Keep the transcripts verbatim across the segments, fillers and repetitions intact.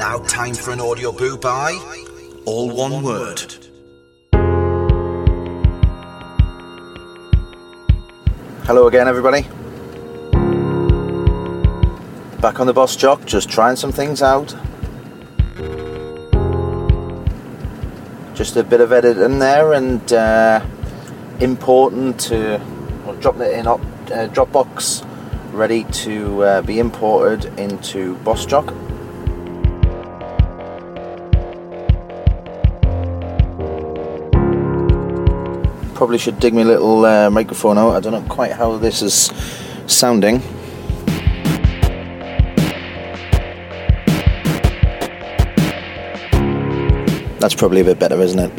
Now time for an audio boo by All One Word. Hello again, everybody. Back on the Boss Jock, just trying some things out. Just a bit of editing there, and uh, importing to, or dropping it in uh, Dropbox, ready to uh, be imported into Boss Jock. Probably should dig me a little uh, microphone out. I don't know quite how this is sounding. That's probably a bit better, isn't it?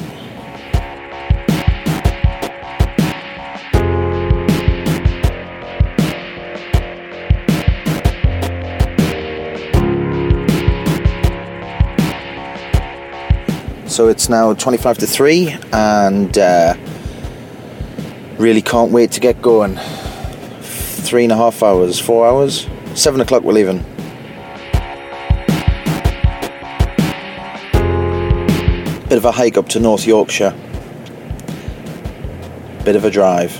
So it's now twenty-five to three, and uh, really can't wait to get going. Three and a half hours, four hours, seven o'clock we're leaving. Bit of a hike up to North Yorkshire. Bit of a drive.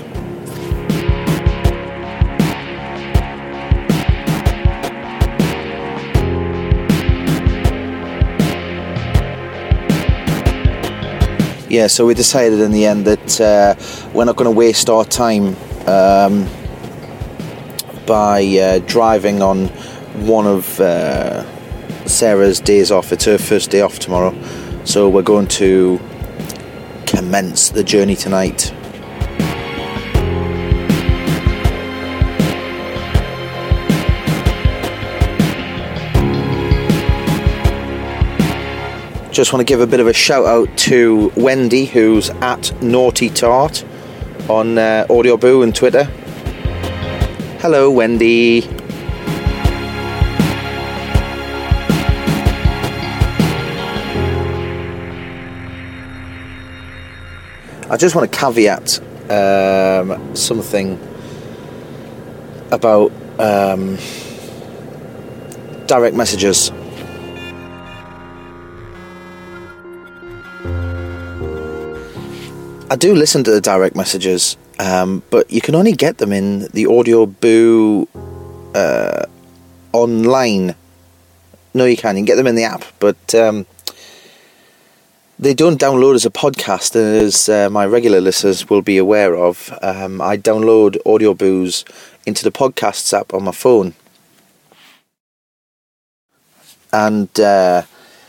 Yeah, so we decided in the end that uh, we're not going to waste our time um, by uh, driving on one of uh, Sarah's days off. It's her first day off tomorrow. So we're going to commence the journey tonight. Just want to give a bit of a shout out to Wendy, who's at Naughty Tart on uh, Audio Boo and Twitter. Hello, Wendy. I just want to caveat um, something about um, direct messages. I do listen to the direct messages, um, but you can only get them in the Audio Boo uh, online. No, you can. You can get them in the app, but um, they don't download as a podcast, as uh, my regular listeners will be aware of. Um, I download Audio Boos into the Podcasts app on my phone. And uh,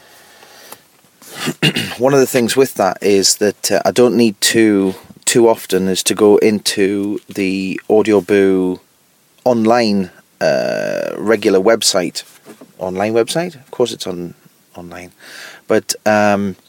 one of the things with that is that uh, I don't need to, too often, is to go into the Audio Boo online uh, regular website. Online website? Of course it's on online. But... Um,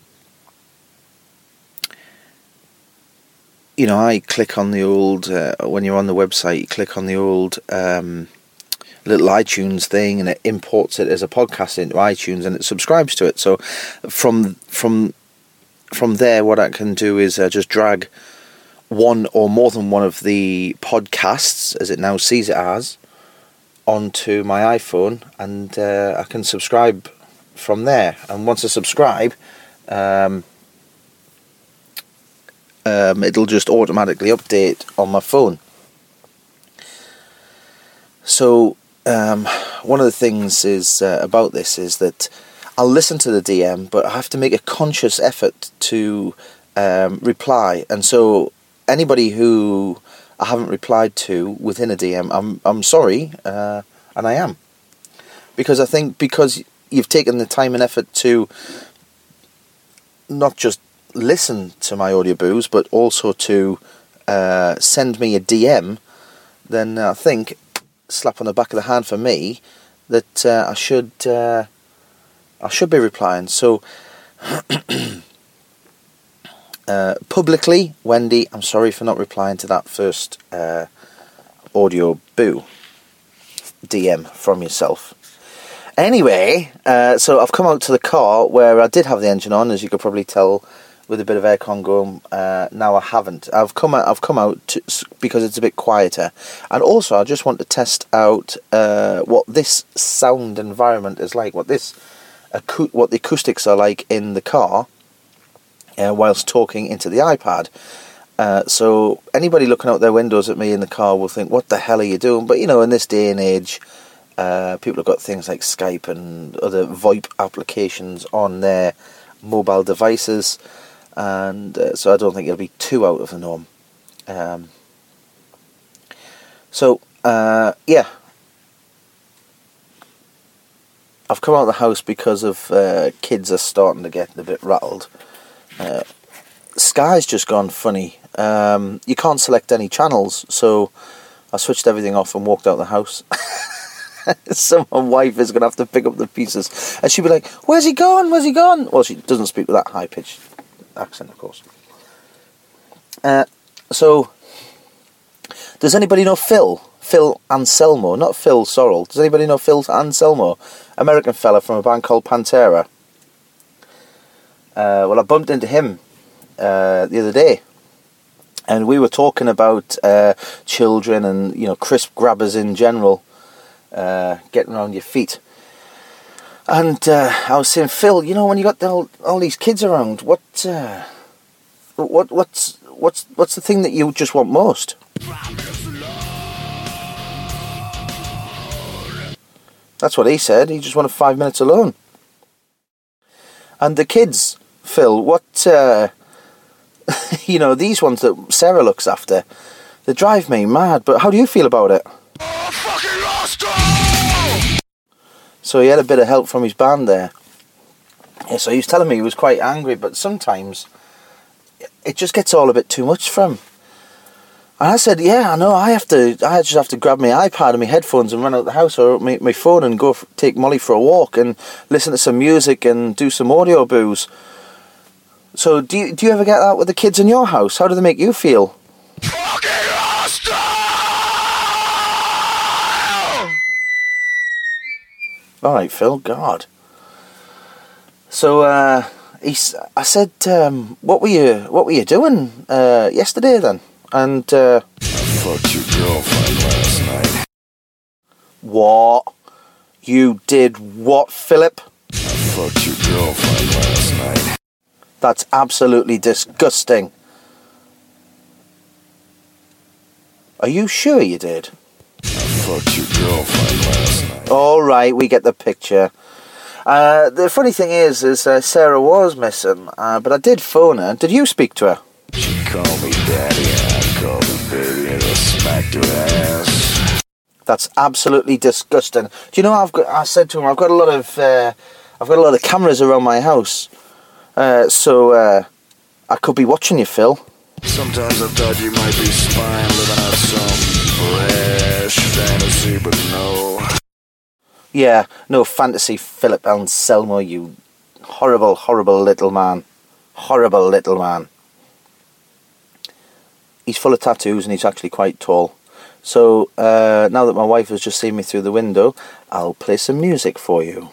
You know, I click on the old, uh, when you're on the website, you click on the old um, little iTunes thing, and it imports it as a podcast into iTunes, and it subscribes to it. So from from from there, what I can do is uh, just drag one or more than one of the podcasts, as it now sees it as, onto my iPhone, and uh, I can subscribe from there. And once I subscribe... Um, Um, it'll just automatically update on my phone. So um, one of the things is uh, about this is that I'll listen to the D M, but I have to make a conscious effort to um, reply. And so anybody who I haven't replied to within a D M, I'm I'm sorry, uh, and I am, because I think because you've taken the time and effort to not just listen to my audio boos, but also to uh, send me a D M, then I think, slap on the back of the hand for me, that uh, I should uh, I should be replying. So uh, publicly, Wendy, I'm sorry for not replying to that first uh, audio boo D M from yourself. Anyway, uh, so I've come out to the car where I did have the engine on, as you could probably tell, with a bit of aircon going. Uh, now I haven't. I've come out. I've come out to, because it's a bit quieter, and also I just want to test out uh, what this sound environment is like. What this acu- what the acoustics are like in the car uh, whilst talking into the iPad. Uh, so anybody looking out their windows at me in the car will think, what the hell are you doing? But, you know, in this day and age, uh, people have got things like Skype and other VoIP applications on their mobile devices. And uh, so I don't think it'll be too out of the norm. Um, so, uh, yeah. I've come out of the house because of uh, kids are starting to get a bit rattled. Uh, Sky's just gone funny. Um, you can't select any channels, so I switched everything off and walked out of the house. So my wife is going to have to pick up the pieces. And she'll be like, where's he gone? Where's he gone? Well, she doesn't speak with that high-pitched accent, of course. Uh, so, does anybody know Phil? Phil Anselmo, not Phil Sorrell. Does anybody know Phil Anselmo? American fella from a band called Pantera. Uh, well, I bumped into him uh, the other day, and we were talking about uh, children and, you know, crisp grabbers in general, uh, getting around your feet. And uh, I was saying, Phil, you know, when you got all, all these kids around, what, uh, what, what's, what's, what's the thing that you just want most? That's what he said. He just wanted five minutes alone. And the kids, Phil, what, uh, you know, these ones that Sarah looks after, they drive me mad. But how do you feel about it? Oh, fucking lost her! So he had a bit of help from his band there. Yeah, so he was telling me he was quite angry, but sometimes it just gets all a bit too much for him. And I said, yeah, I know, I have to, I just have to grab my iPad and my headphones and run out the house, or my, my phone and go f- take Molly for a walk and listen to some music and do some audio booze. So do you, do you ever get that with the kids in your house? How do they make you feel? Fucking hostile! Alright, Phil, God. So, uh, he's, I said, um, what were you, what were you doing, uh, yesterday then? And, uh... I fucked your girlfriend last night. What? You did what, Philip? I fucked your girlfriend last night. That's absolutely disgusting. Are you sure you did? I fucked your girlfriend last night. Alright, we get the picture. Uh, the funny thing is, is uh, Sarah was missing, uh, but I did phone her. Did you speak to her? She called me daddy and I called her baby and I smacked her ass. That's absolutely disgusting. Do you know, I've got, I said to him, I've got a lot of, uh, I've got a lot of cameras around my house. Uh, so, uh, I could be watching you, Phil. Sometimes I thought you might be spying, living out some fresh fantasy, but no. Yeah, no fantasy, Philip Anselmo, you horrible, horrible little man. Horrible little man. He's full of tattoos and he's actually quite tall. So, uh, now that my wife has just seen me through the window, I'll play some music for you.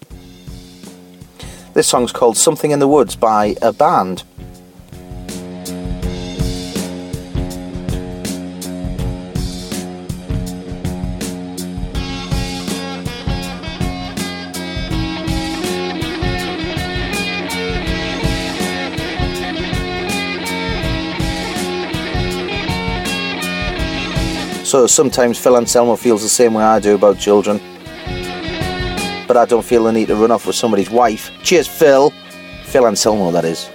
This song's called Something in the Woods by a band. So sometimes Phil Anselmo feels the same way I do about children. But I don't feel the need to run off with somebody's wife. Cheers, Phil. Phil Anselmo, that is.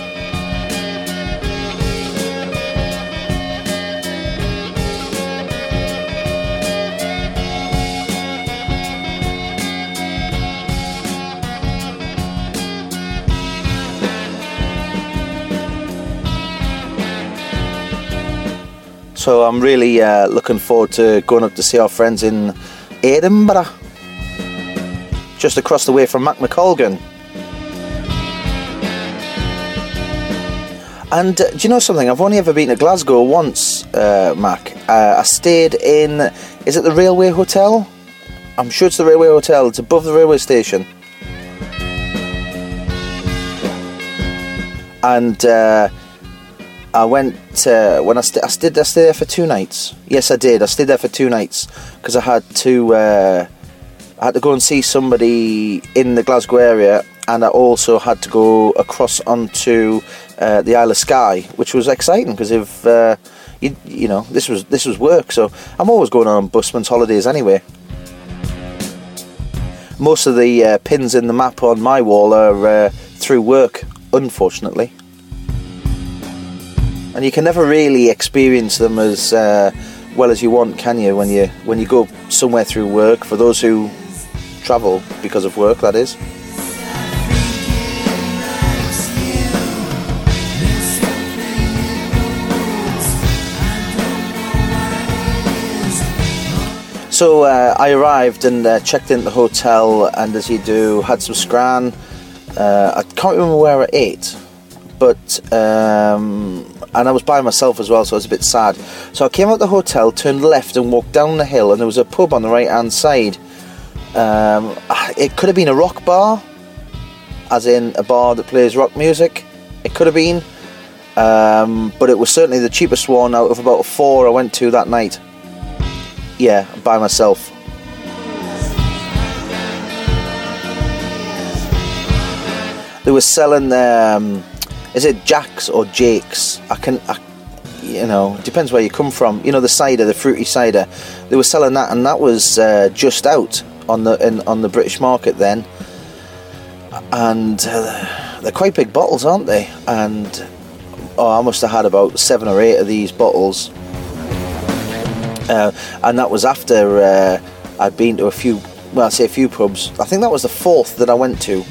So I'm really uh, looking forward to going up to see our friends in Edinburgh, just across the way from Mac McColgan. And uh, do you know something? I've only ever been to Glasgow once, uh, Mac. Uh, I stayed in, is it the Railway Hotel? I'm sure it's the Railway Hotel. It's above the railway station. And uh, I went uh, when I, st- I stayed. I stayed there for two nights. Yes, I did. I stayed there for two nights because I had to. Uh, I had to go and see somebody in the Glasgow area, and I also had to go across onto uh, the Isle of Skye, which was exciting because if uh, you, you know this was this was work. So I'm always going on busman's holidays anyway. Most of the uh, pins in the map on my wall are uh, through work, unfortunately. And you can never really experience them as uh, well as you want, can you, when you when you go somewhere through work, for those who travel because of work, that is. So uh, I arrived and uh, checked into the hotel, and as you do, had some scran. Uh, I can't remember where I ate, but um, and I was by myself as well, so I was a bit sad. So I came out the hotel, turned left, and walked down the hill, and there was a pub on the right hand side. Um, it could have been a rock bar, as in a bar that plays rock music. It could have been, um, but it was certainly the cheapest one out of about four I went to that night. Yeah, by myself. They were selling, um, is it Jack's or Jake's? I can, I, you know, depends where you come from. You know, the cider, the fruity cider. They were selling that, and that was uh, just out on the in, on the British market then. And uh, they're quite big bottles, aren't they? And oh, I must have had about seven or eight of these bottles. Uh, and that was after uh, I'd been to a few, well, I say a few pubs. I think that was the fourth that I went to.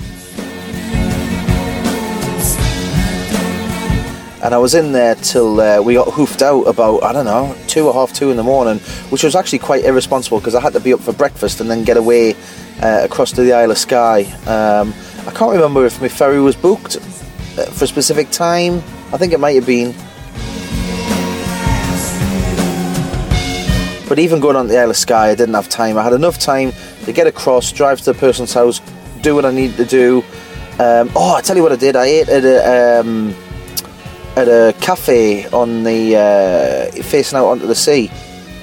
And I was in there till uh, we got hoofed out about, I don't know, two or half two in the morning, which was actually quite irresponsible because I had to be up for breakfast and then get away uh, across to the Isle of Skye. Um, I can't remember if my ferry was booked for a specific time. I think it might have been. But even going on the Isle of Skye, I didn't have time. I had enough time to get across, drive to the person's house, do what I needed to do. Um, oh, I tell you what I did. I ate at a, um, at a cafe on the uh, facing out onto the sea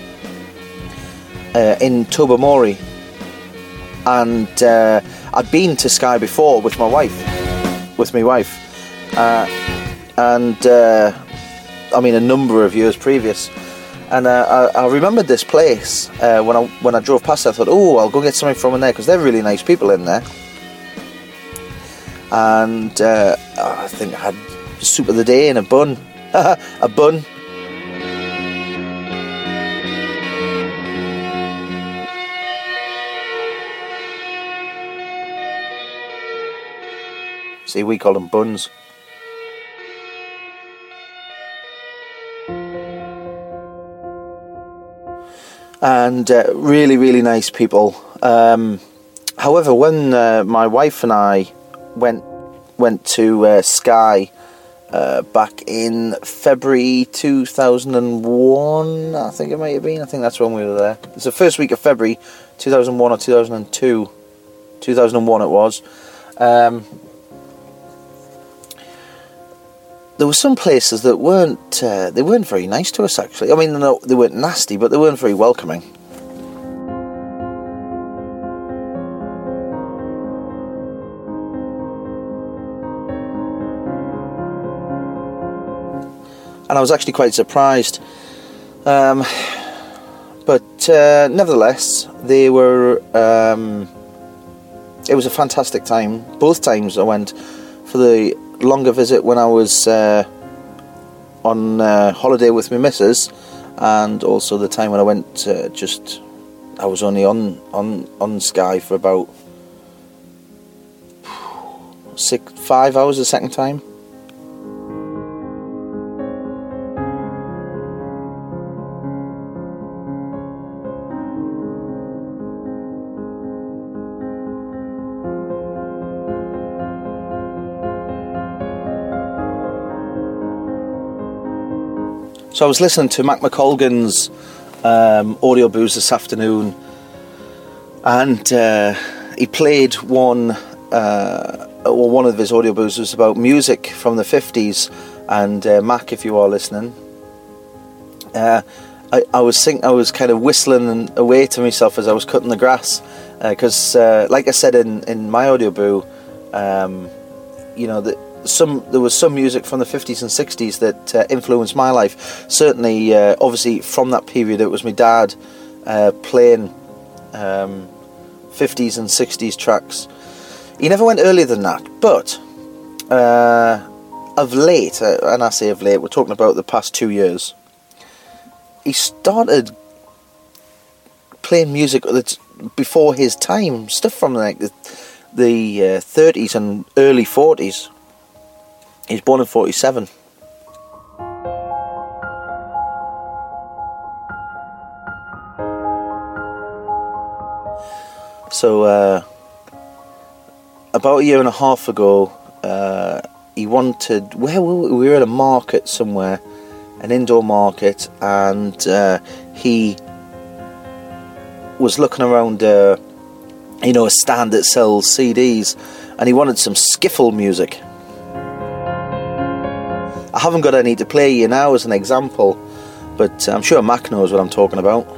uh, in Tobermory, and uh, I'd been to Skye before with my wife, with my wife, uh, and uh, I mean a number of years previous. And uh, I, I remembered this place uh, when I when I drove past it. I thought, oh, I'll go get something from in there because they're really nice people in there. And uh, I think I had soup of the day and a bun, a bun. See, we call them buns. And uh, really, really nice people. Um, however, when uh, my wife and I went went to uh, Skye uh, back in February two thousand one, I think it might have been. I think that's when we were there. It's the first week of February two thousand one or two thousand two. two thousand one it was. Um, There were some places that weren't uh, they weren't very nice to us, actually. I mean, no, they weren't nasty, but they weren't very welcoming. And I was actually quite surprised. Um, but uh, nevertheless, they were. Um, it was a fantastic time. Both times I went for the longer visit when I was uh, on uh, holiday with my missus, and also the time when I went uh, just I was only on on on Skye for about six five hours the second time. So I was listening to Mac McColgan's um, audio booze this afternoon, and uh, he played one, uh, well, one of his audio booze was about music from the fifties. And uh, Mac, if you are listening, uh, I, I was think I was kind of whistling away to myself as I was cutting the grass, Because, uh, uh, like I said in, in my audio brew, um, you know, the, some there was some music from the fifties and sixties that uh, influenced my life. Certainly, uh, obviously, from that period, it was my dad uh, playing um, fifties and sixties tracks. He never went earlier than that, but uh, of late, uh, and I say of late, we're talking about the past two years, he started playing music that's before his time, stuff from like the, the uh, thirties and early forties. He's born in forty-seven. So, uh, about a year and a half ago, uh, he wanted... Where were we? We were at a market somewhere, an indoor market, and uh, he was looking around, uh, you know, a stand that sells C Ds, and he wanted some skiffle music. I haven't got any to play you now as an example, but I'm sure Mac knows what I'm talking about.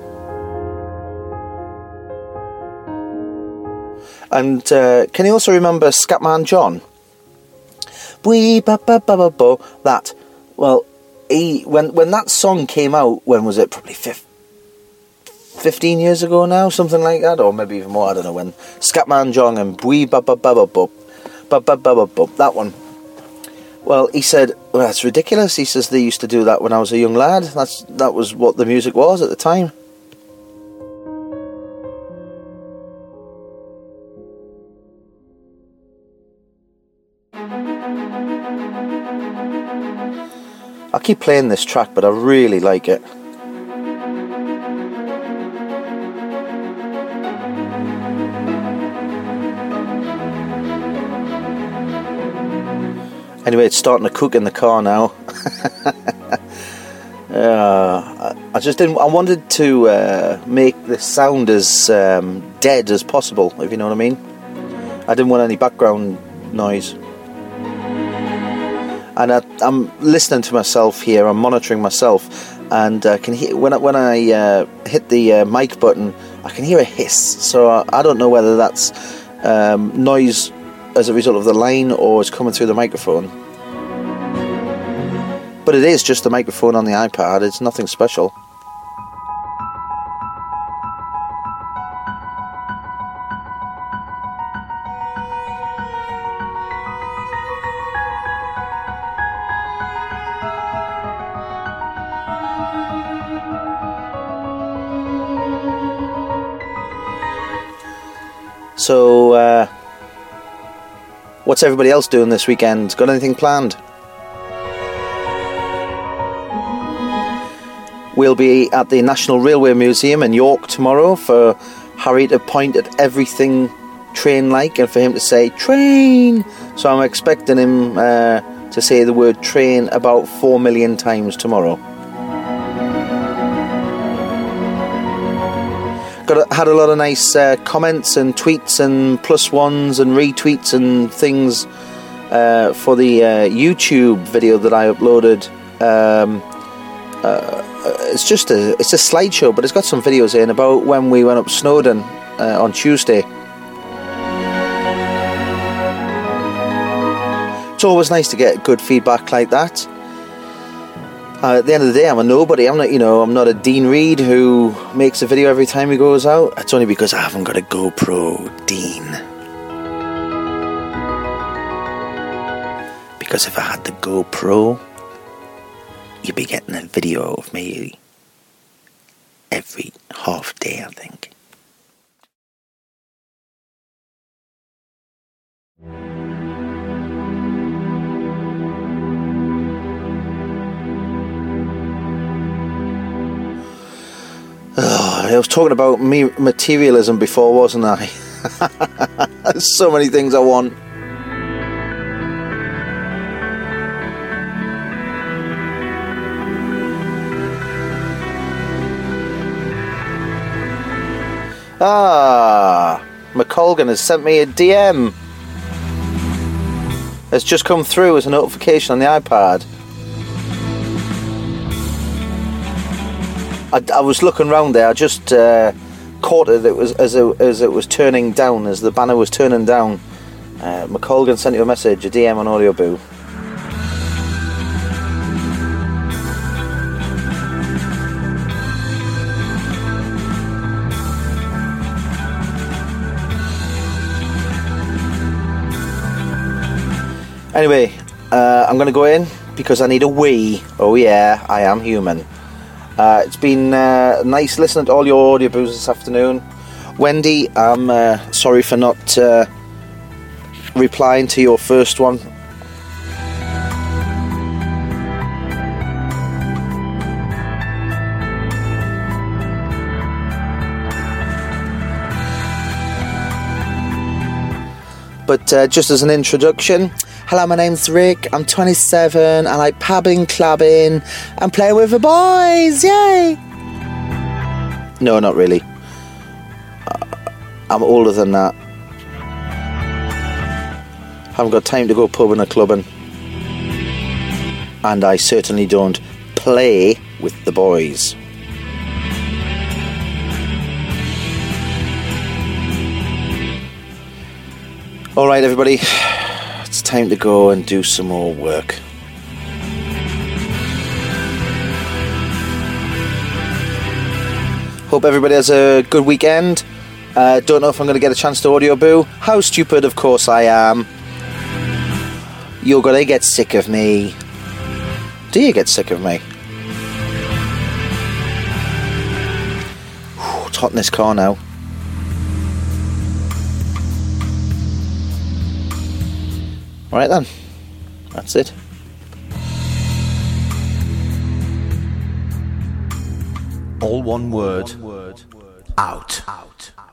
And uh, can you also remember Scatman John? Wee ba ba ba ba bo. That. Well, he when when that song came out, when was it? Probably fifteen years ago now, something like that, or maybe even more. I don't know when. Scatman John and Wee ba ba ba ba bo, ba ba ba ba bo. That one. Well, he said, well, that's ridiculous. He says they used to do that when I was a young lad. That's that was what the music was at the time. I keep playing this track, but I really like it. Anyway, it's starting to cook in the car now. uh, I just didn't. I wanted to uh, make this sound as um, dead as possible, if you know what I mean. I didn't want any background noise. And I, I'm listening to myself here. I'm monitoring myself, and uh, can hear when I, when I uh, hit the uh, mic button, I can hear a hiss. So I, I don't know whether that's um, noise as a result of the line or it's coming through the microphone. But it is just the microphone on the iPad. It's nothing special. So, uh, what's everybody else doing this weekend? Got anything planned? We'll be at the National Railway Museum in York tomorrow for Harry to point at everything train-like and for him to say, train! So I'm expecting him uh, to say the word train about four million times tomorrow. Got a, had a lot of nice uh, comments and tweets and plus ones and retweets and things uh, for the uh, YouTube video that I uploaded. Um, uh, it's just a it's a slideshow, but it's got some videos in about when we went up Snowdon uh, on Tuesday. It's always nice to get good feedback like that. Uh, at the end of the day, I'm a nobody. I'm not, you know, I'm not a Dean Reed who makes a video every time he goes out. It's only because I haven't got a GoPro, Dean. Because if I had the GoPro, you'd be getting a video of me every half day, I think. Oh, I was talking about me materialism before, wasn't I? There's so many things I want. Ah, McColgan has sent me a D M. It's just come through as a notification on the iPad. I, I was looking around there. I just uh, caught it, it was, as, it, as it was turning down, as the banner was turning down. Uh, McColgan sent you a message, a D M on Audioboo. Anyway, uh, I'm going to go in because I need a wee. Oh yeah, I am human. Uh, it's been uh, nice listening to all your audioboos this afternoon. Wendy, I'm uh, sorry for not uh, replying to your first one. But uh, just as an introduction, hello, my name's Rick, I'm twenty-seven, I like pabbing, clubbing, and playing with the boys, yay! No, not really. Uh, I'm older than that. Haven't got time to go pubbing or clubbing. And I certainly don't play with the boys. Alright everybody, it's time to go and do some more work. Hope everybody has a good weekend. Uh, don't know if I'm going to get a chance to Audioboo. How stupid, of course I am. You're going to get sick of me. Do you get sick of me? Whew, it's hot in this car now. Right then, that's it. All one word. Out. Out.